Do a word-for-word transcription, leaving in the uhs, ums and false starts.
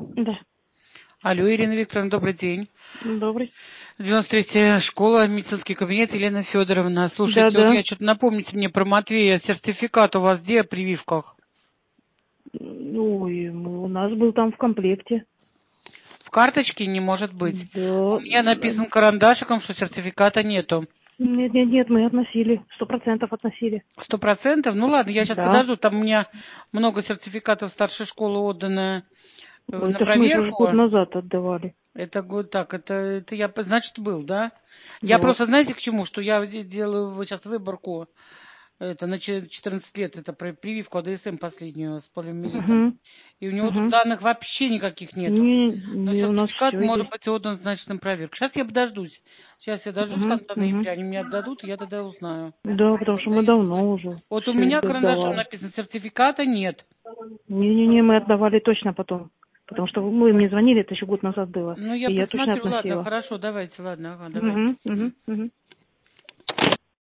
Да. Алло, Ирина Викторовна, добрый день. Добрый. девяносто третья школа, медицинский кабинет, Елена Федоровна. Слушайте, Да, вот да. я что-то напомните мне про Матвея. Сертификат у вас где о прививках? Ой, у нас был там в комплекте. В карточке не может быть. У Да. меня написан карандашиком, что сертификата нету. Нет, нет, нет, мы относили. Сто процентов относили. Сто процентов? Ну ладно, я сейчас Да. подожду. Там у меня много сертификатов старшей школы отдано э, Ой, на это ж мы же год проверку. назад отдавали. Это год так, это, это я, значит, был, да? Я Да. просто, знаете, к чему? Что я де- делаю вот сейчас выборку. Это на че- четырнадцать лет, это при- прививку А Д С М последнюю с полиомиелитом. Угу. И у него тут Угу. данных вообще никаких нету. Не, Но не, у нас сертификат все может есть. быть отдан, значит, на проверку. Сейчас я подождусь. Сейчас я дождусь Угу. конца Угу. ноября, они мне отдадут, и я тогда узнаю. Да, потому что Тогда мы я узнаю. давно уже Вот у все меня карандашом отдавали. написано, сертификата нет. Не-не-не, мы отдавали точно потом. Потому что вы мне звонили, это еще год назад было. Ну, я И я точно посмотрю, ладно, относила. хорошо, давайте, ладно, ага, давайте. Угу, угу, угу.